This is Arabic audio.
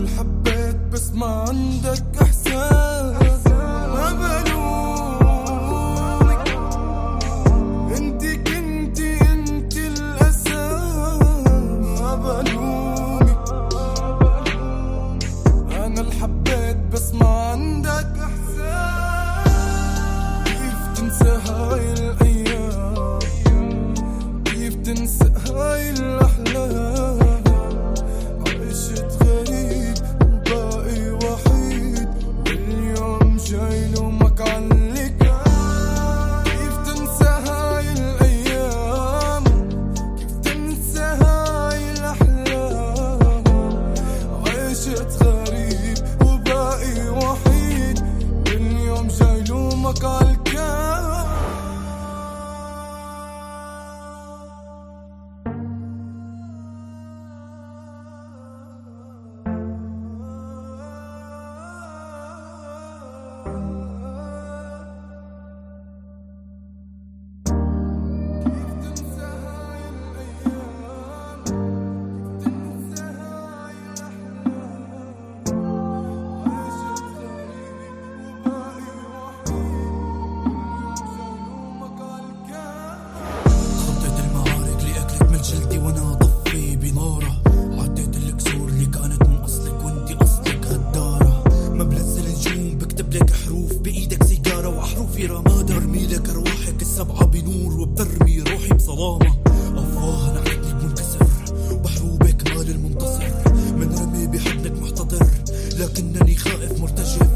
الحبيت بس ما عندك احساس. ما بلومك، انتي كنتي انتي الاساس. ما بلومك، انا الحبيت بس ما عندك احساس. كيف تنسى هاي الايام، كيف تنسى هاي الاحلام. عشت غريب وباقي وحيد، واليوم جاي لومك عليك. كيف تنسى هاي الايام، كيف تنسى هاي الاحلام. عشت غريب وباقي وحيد، واليوم جاي لومك عالكام. جلدي وانا اطفي بناره، عديت الكسور اللي كانت من اصلك وانتي اصلك غداره. ما بنزل نجوم بكتب لك حروف بايدك سيجاره، واحرفي رمادة ارمي لك ارواحك السبعه بنور، وبترمي روحي بصلامه. الله انا عقلي منكسر وبحروبك مال المنتصر، من رمي بحضنك محتضر لكنني خائف مرتجف.